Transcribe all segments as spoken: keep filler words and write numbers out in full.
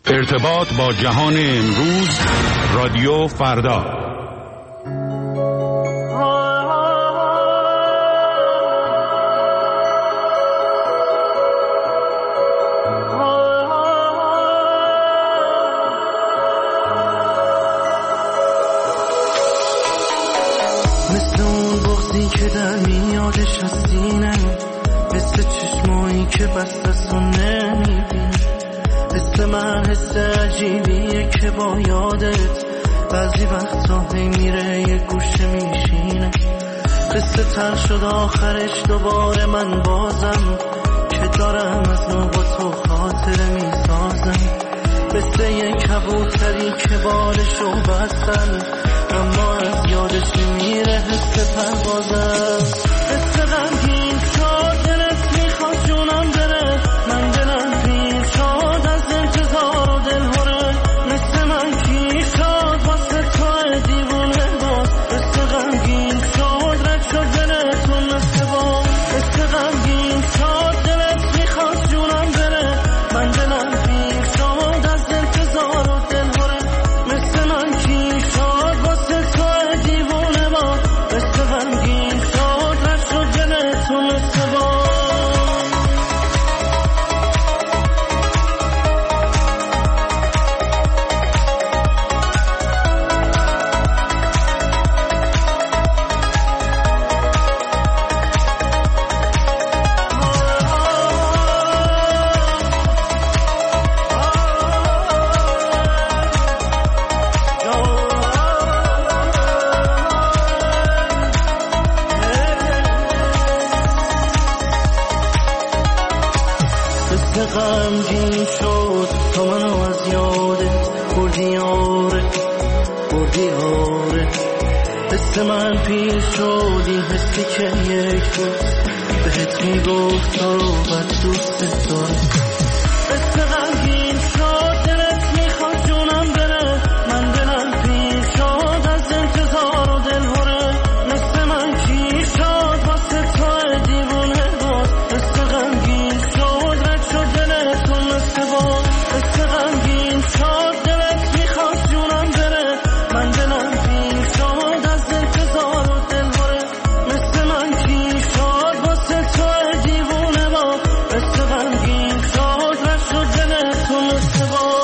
ارتباط با جهان امروز، رادیو فردا. مثل اون بغضی که در میادش از سینه، مثل چشمایی که بسته و نمیبینی، مثل من حس عجیبیه که با یادت بعضی وقتا هی میره یه گوشه میشینه. قصه تر شد آخرش دوباره من بازم که دارم از نو با تو خاطره میسازم. مثل یه کبوتری که بالشو بستن اما از یادش میره حس پروازم. مثل غمگین شد دلت میخواد جونم بره، من دلم پیر شد از انتظار و دلهوره. مثل من کی شد واسه تو دیوونه باز، مثل غمگین شد رد شد دلتون مثل باز. مثل غمگین شد دلت میخواد جونم بره، من دلم پیر شد از انتظار و دلهوره. مثل من کی شد واسه تو دیوونه باز، مثل غمگین شد رد شد دلتون مثل باز. غمگین شد تا منو از یادت بردی آره بردی آره. مثل من پیر شد این حسی که یک روز بهت میگفت تو رو بد دوست دارم. مثل غمگین شد دلت میخواد جونم بره، من دلم پیر شد از انتظار و دلهوره. مثل من کی شد واسه تو دیوونه باز، مثل غمگین شد رد شد دلتون مثل باز. مثل غمگین شد دلت میخواد جونم بره، من دلم پیر شد از انتظار و دلهوره. مثل من کی شد واسه تو دیوونه باز، مثل غمگین شد رد شد دلتون مثل باز.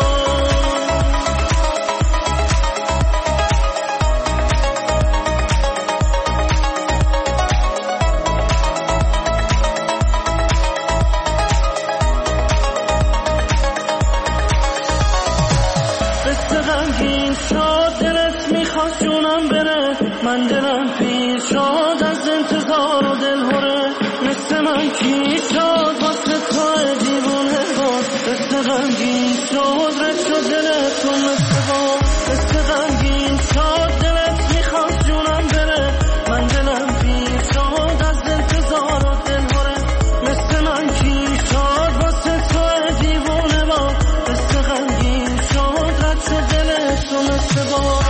مثل غمگین شد دلت میخواد جونم بره، من دلم پیر شد از انتظار و دلهوره. مثل من کی شد واسه تو دیوونه باز، مثل غمگین شد رد شد دلتون مثل باز. مثل غمگین شد دلت میخواد جونم بره، من دلم پیر شد از انتظار و دلهوره. مثل من کی شد واسه تو دیوونه باز، مثل غمگین شد رد شد دلتون مثل باز.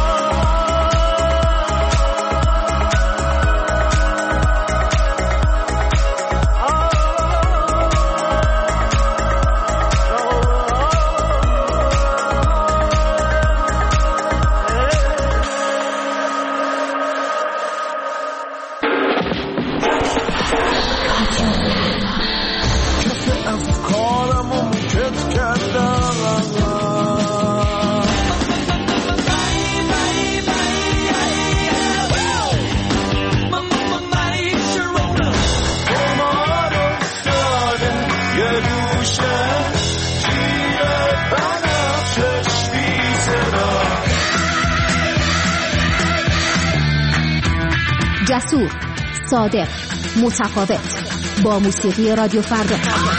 جسور، صادق، متفاوت، با موسیقی رادیو فردا.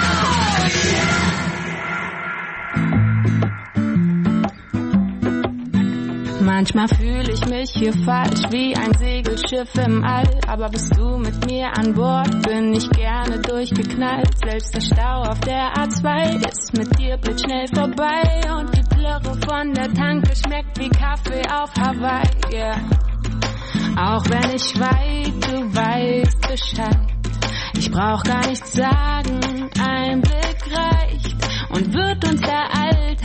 Manchmal fühle ich mich hier falsch wie ein Segelschiff im All, aber bist du mit mir an Bord, bin ich gerne durchgeknallt. Selbst der Stau auf der A zwei ist mit dir blitzschnell vorbei und die Plörre von der Tanke schmeckt wie Kaffee auf Hawaii, yeah. Auch wenn ich weiß, du weißt Bescheid, ich brauch gar nichts sagen, ein Blick reicht und wird uns der Alltag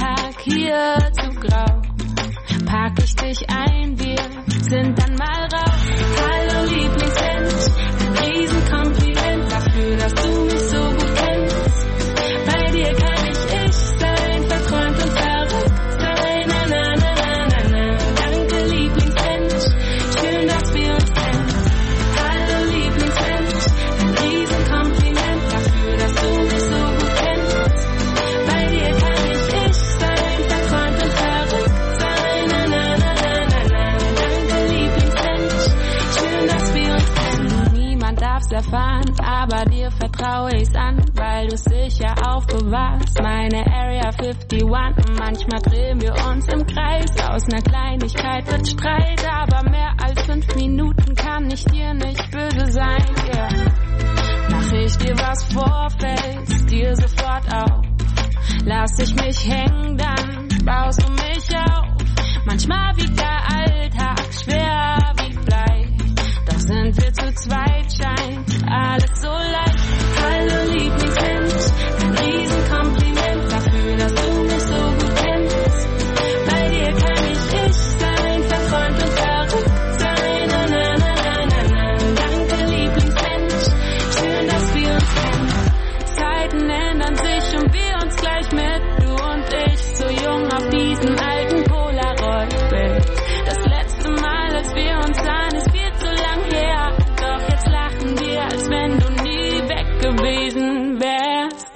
hier zu grau. Pack ich dich ein, wir sind dann mal raus. Hallo Lieblingsmensch, ein Riesenkompliment dafür, dass du mich so gut kennst. Bei dir kann ich ich sein, verträumt und verrückt sein. Na, na, na, na, na, na. Danke Lieblingsmensch, schön, dass wir uns kennen. Hallo Lieblingsmensch, ein Riesenkompliment dafür, dass du mich so gut kennst. Bei dir kann ich ich sein, verträumt und verrückt sein. Na, na, na, na, na, na. Danke Lieblingsmensch, schön, dass wir uns kennen. Niemand darf's erfahren, aber dir vertraue ich's an, weil du's sicher aufbewahrst. Meine Area einundfünfzig, manchmal drehen wir uns im Kreis. Aus ner Kleinigkeit wird Streit, aber mehr als fünf Minuten kann ich dir nicht böse sein, yeah. Mach ich dir was vor, fällst dir sofort auf. Lass ich mich hängen, dann baust du mich auf. Manchmal wiegt der Alltag schwer wie Blei, doch sind wir zu zweit, scheint alles so leicht. Hallo Lieblingsmensch, ein Riesenkompliment dafür, dass du mich so gut kennst. Bei dir kann ich ich sein, verträumt und verrückt sein. Na, na, na, na, na, na. Danke Lieblingsmensch, schön, dass wir uns kennen. Zeiten ändern sich und wir uns gleich mit, du und ich, so jung auf diesem alten Polaroid-Bild. Das letzte Mal, als wir uns sahen, ist viel zu lang her, doch jetzt lachen wir, als wenn du nie weg gewesen wärst.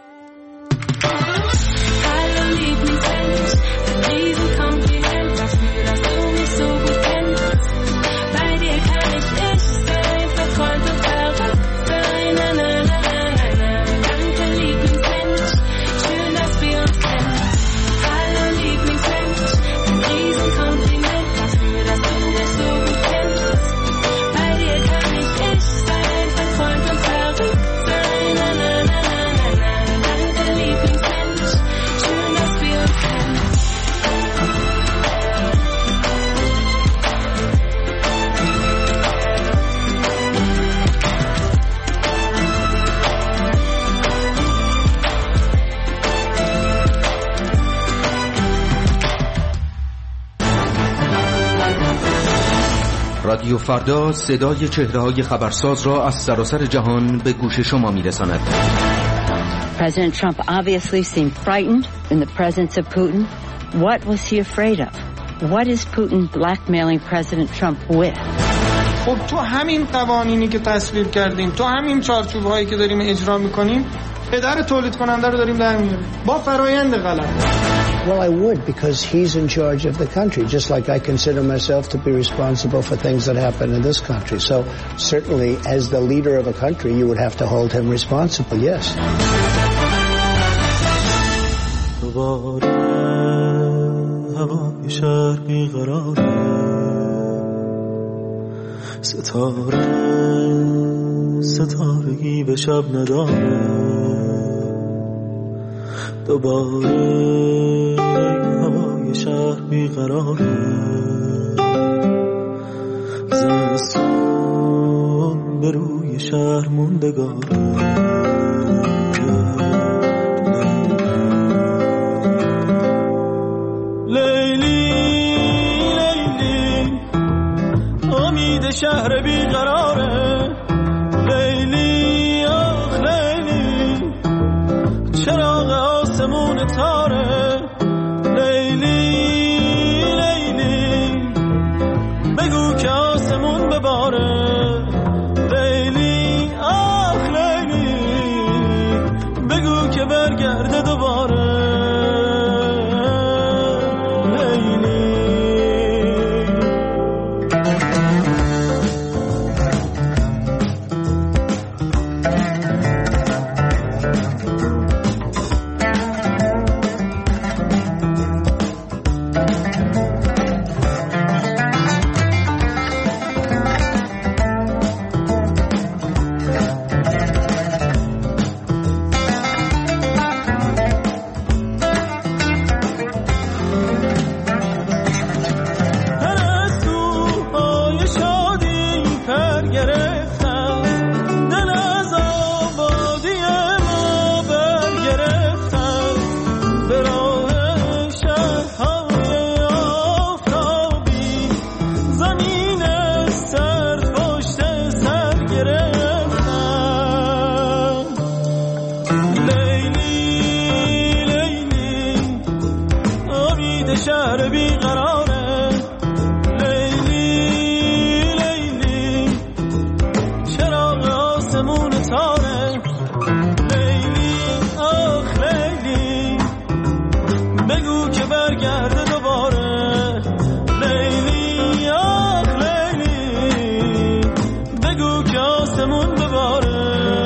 Hallo Lieblingsmensch, ein Riesenkompliment dafür, dass du mich so gut kennst. Bei dir kann ich ich sein, verträumt und verrückt sein. Na, na, na, na, na, na. Danke Lieblingsmensch, schön, dass wir uns kennen. Hallo Lieblingsmensch, ein Riesenkompliment dafür, dass du mich so gut kennst. Bei dir kann ich ich sein, verträumt und verrückt sein. Na, na, na, na, na, na. Danke Lieblingsmensch, schön, dass wir uns kennen. رادیو فردا صدای چهره‌های خبرساز را از سراسر جهان به گوش شما می‌رساند. President Trump obviously seemed frightened in the presence of Putin. What was he afraid of? What is Putin blackmailing President Trump with? خب تو همین قوانینی که تصویب کردیم، تو همین چارچوب‌هایی که داریم اجرا می‌کنیم، پدر تولید کننده رو داریم در میاریم با فرایند غلط. Well, I would, because he's in charge of the country, just like I consider myself to be responsible for things that happen in this country. So certainly, as the leader of a country, you would have to hold him responsible, yes. دوباره هوای شهر بیقراره، ستاره ستارگی به شب نداره. دوباره هوای شهر بیقراره، زمستون به روی شهر موندگاره. لیلی لیلی امید شهر بیقراره. لیلی آخ لیلی چراغ آسمون تاره. لیلی لیلی بگو که آسمون بباره. لیلی آخ لیلی بگو که برگرده دوباره. شهر بیقراره لیلی لیلی چراغ آسمون تاره لیلی آخ لیلی بگو که برگرده دوباره لیلی آخ لیلی بگو که آسمون بباره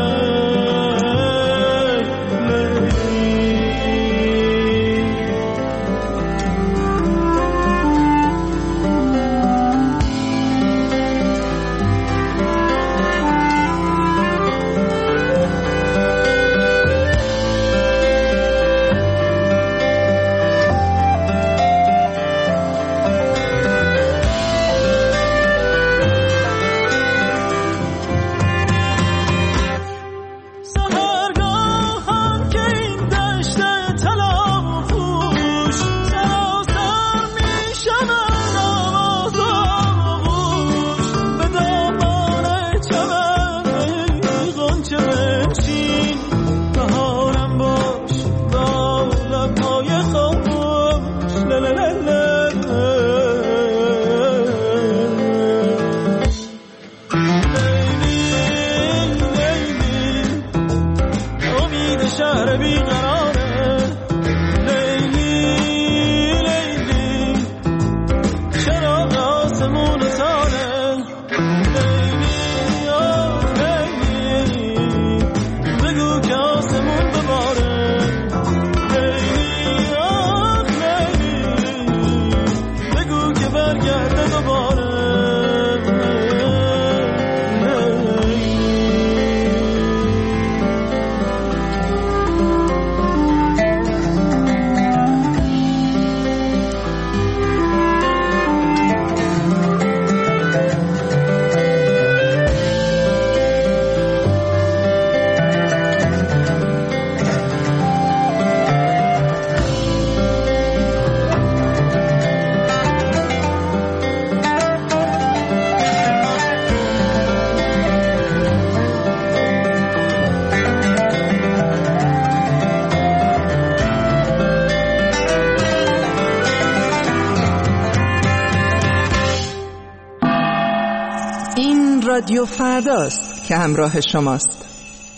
رادیو فرداست که همراه شماست.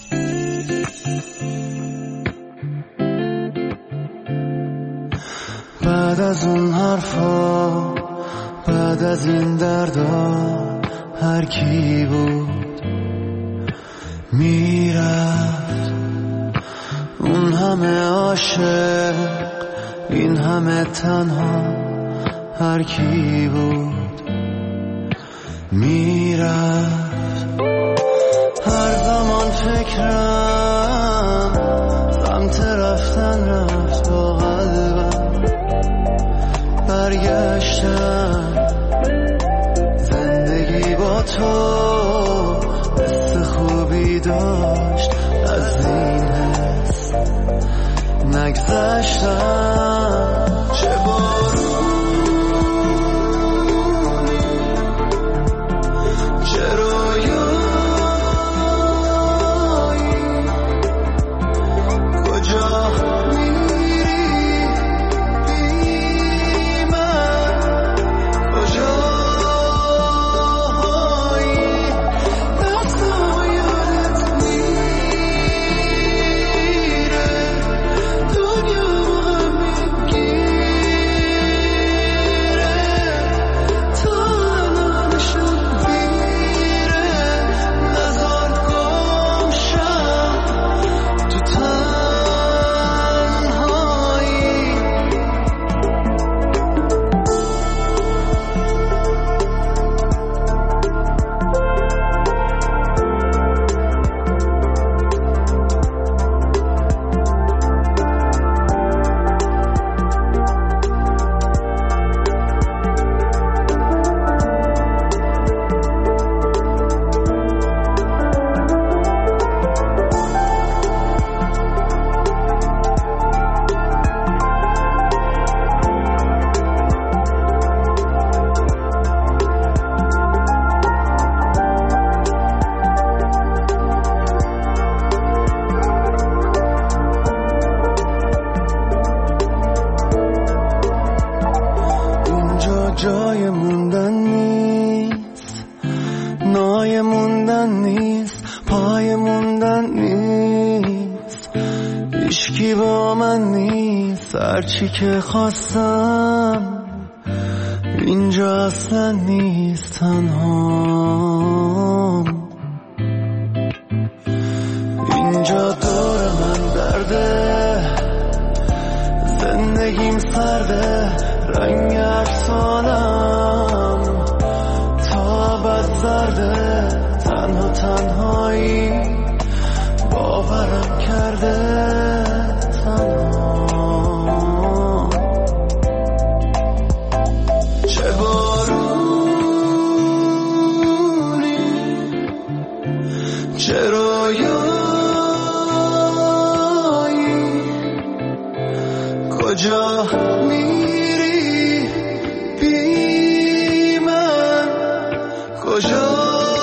بعد از اون حرفا، بعد از این دردا، هر کی بود میرفت. اون همه عاشق، این همه تنها، هر کی بود میرفت. هر زمان فکرم سمت رفتن رفت، با قلبم برگشتم. زندگی با تو حس خوبی داشت، از این حس نگذشتم. چه بارونی، چه رویایی، کجا میری بی من، کجایی دستا یادت میره، دنیا غم میگیره. نیست، هرچی که خواستم اینجا اصلا نیست، تنهام. اینجا دور من درده، زندگیم سرده، رنگ افسانم تا بد زرده، تنها تنهایی باورم کرده، تنها. چه بارونی، چه رویایی، کجا میری بی من، کجا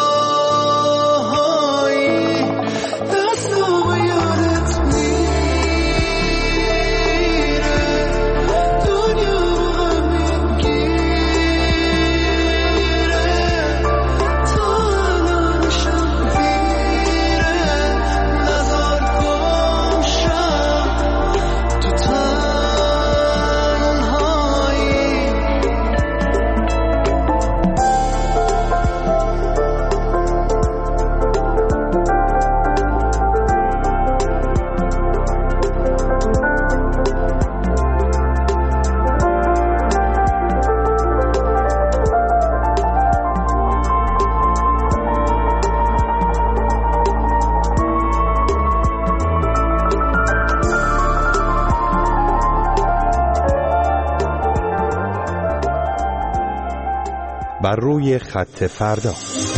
بر روی خط فردا.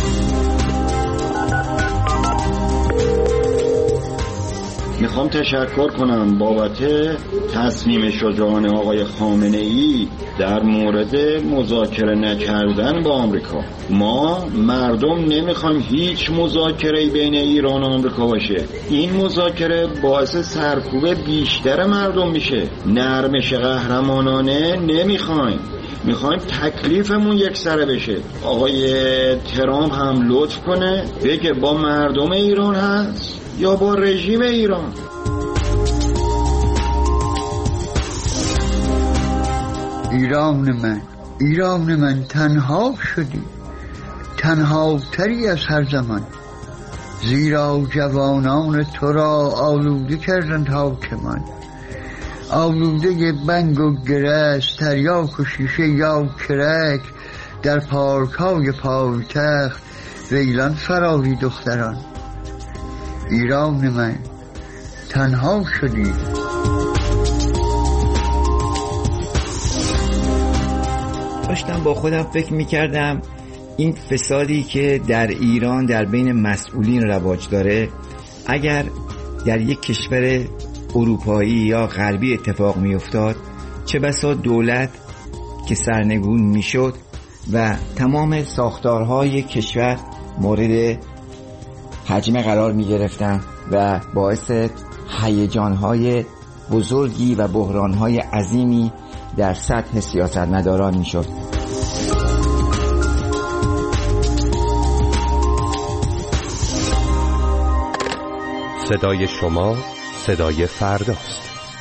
میخوام تشکر کنم بابت تصمیم شجاعانه آقای خامنه ای در مورد مذاکره نکردن با آمریکا. ما مردم نمیخوایم هیچ مذاکره‌ای بین ایران و آمریکا باشه. این مذاکره باعث سرکوب بیشتر مردم میشه. نرمش قهرمانانه نمیخوایم، میخوایم تکلیفمون یک سره بشه. آقای ترامپ هم لطف کنه بگه با مردم ایران هست یا با رژیم ایران. ایران من، ایران من، تنها شدی، تنها تری از هر زمان، زیرا جوانان تو را آلوده کردند حاکمان، آلوده بنگ و گرس، تریاک و شیشه یا کرک، در پارکای پایتخت ویلان فراری دختران. ایران من، تنها شدی. داشتم با خودم فکر میکردم این فسادی که در ایران در بین مسئولین رواج داره، اگر در یک کشور اروپایی یا غربی اتفاق میافتاد، چه بسا دولت که سرنگون میشد و تمام ساختارهای کشور مورد هجمه قرار میگرفتن و باعث هیجانهای بزرگی و بحرانهای عظیمی در سطح سیاستمداران میشد. صدای شما صدای فرداست.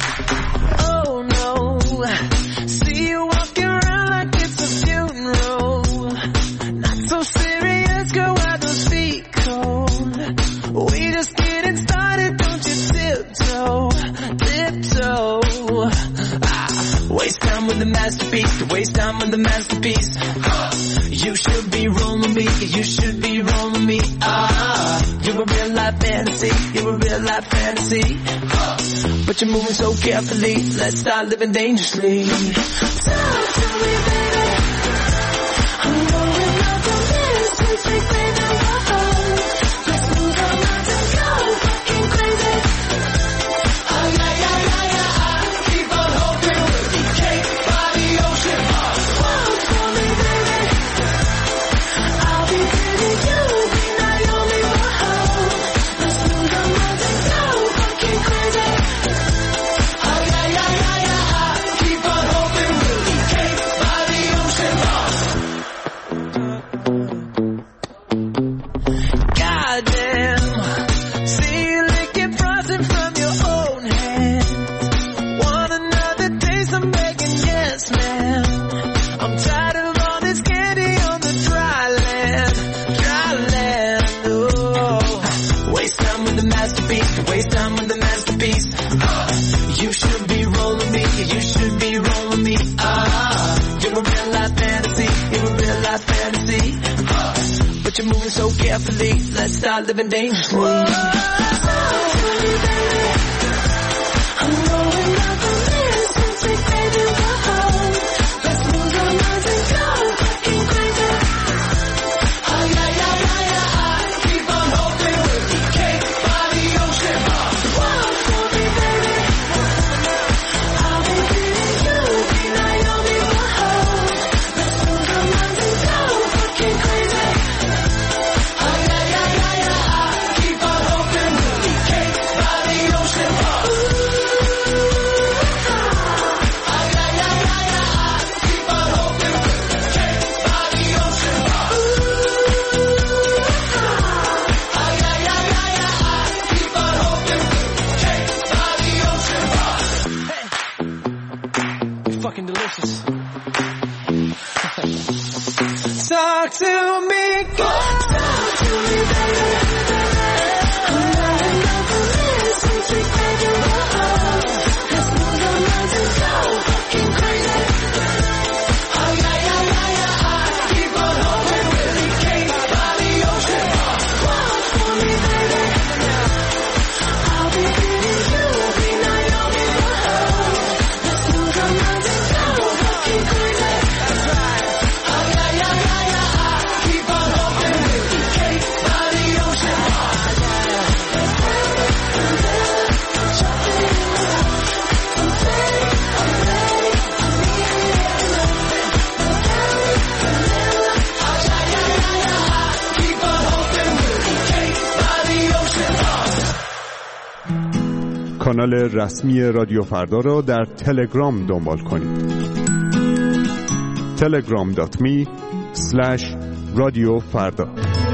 Waste time with the masterpiece, waste time with the masterpiece. You should be rolling me, you should be rolling me. Ah, you're a real life fantasy, you're a real life fantasy. But you're moving so carefully, let's start living dangerously. Talk to me, baby. I'm rolling up the distance, we say that we're home. Let's move on out and go fucking crazy. Oh yeah, yeah, yeah, yeah. Keep on hoping we'll be cake by the ocean. Walk for me, baby. I'll be pretty, you'll be Naomi. Whoa. Let's move on out and go fucking crazy. Oh yeah, yeah, yeah, yeah. Keep on hoping we'll be cake by the ocean. you should be rolling me. Ah, you're a real life fantasy, you're a real life fantasy. Uh, but you're moving so carefully, let's start living dangerously. Whoa, baby, I'm rolling up the list since we baby we're home. Let's lose our minds and go fucking crazy. Oh yeah, yeah, yeah, yeah, I keep on hoping we'll be cake by the ocean. Whoa, for me, baby, I'll be feeling you, be Naomi, we're home. Let's lose our minds and go fucking crazy. Oh yeah, yeah, yeah, yeah, I keep on hoping we'll be cake by the ocean. Fucking delicious. Talk to me, God. Talk to me, baby. I'm running down the list since we played you up. Let's lose our minds and go fucking crazy. Oh yeah, yeah, yeah, yeah. I keep on hoping we'll be cake by the ocean. Walk for me, baby. I'll be feeling you, be Naomi, we're home. Let's lose our minds and go fucking crazy. That's right. Oh yeah, yeah, yeah, yeah. I keep on hoping we'll be cake by the ocean. کانال رسمی رادیو فردا را در تلگرام دنبال کنید. تلگرام دات می اسلش رادیو فردا.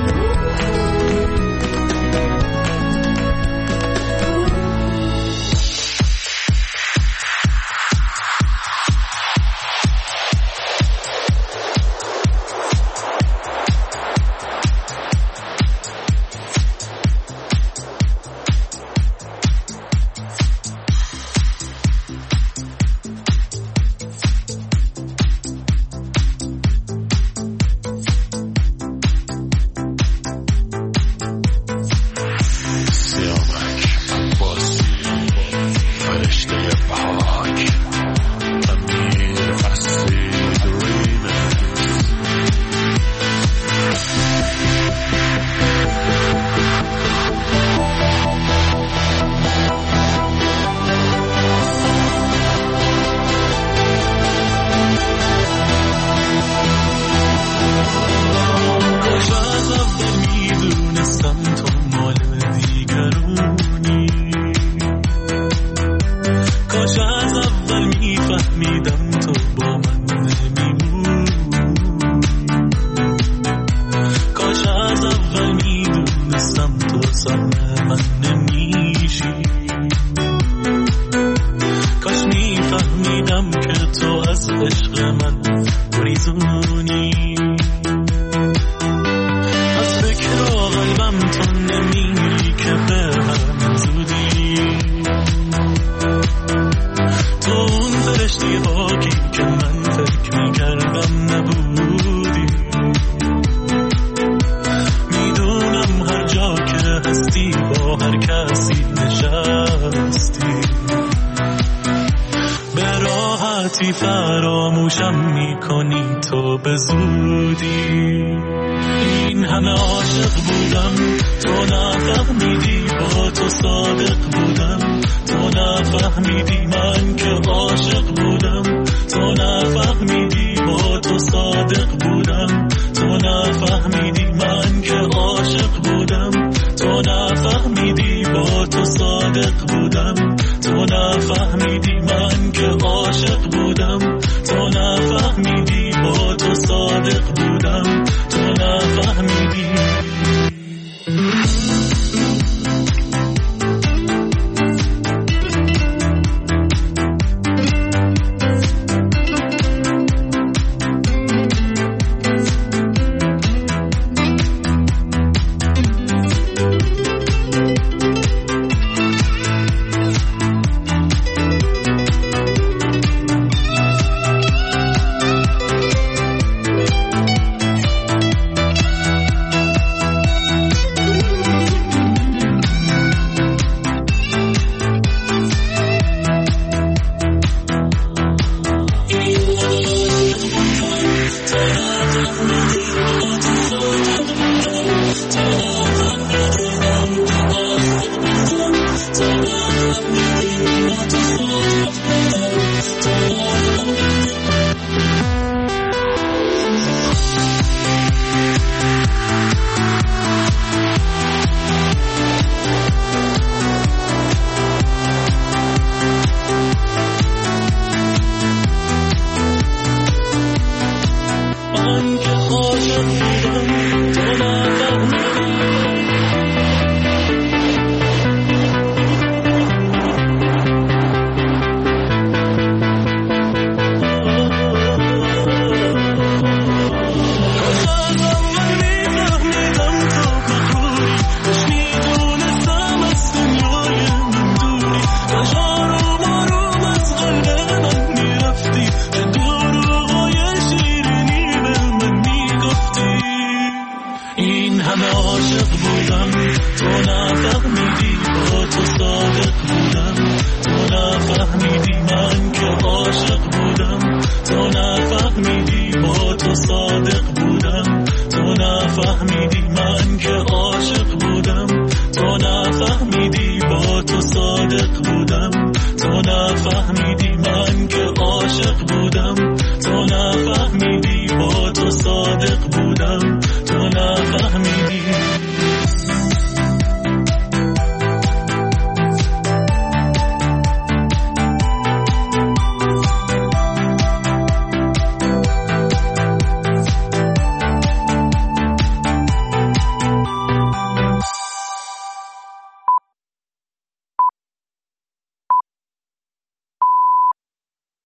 فراموشم میکنی تو به زودی. این همه عاشق بودم تو نفهمیدی، با تو صادق بودم تو نفهمیدی، من که عاشق بودم تو نفهمیدی، با تو صادق بودم تو نفهمیدی، من که عاشق بودم تو نفهمیدی، با تو صادق بودم تو نفهمیدی، من که عاشق بودم تو نفهمیدی، با تو صادق بودم تو نفهمیدی. بودم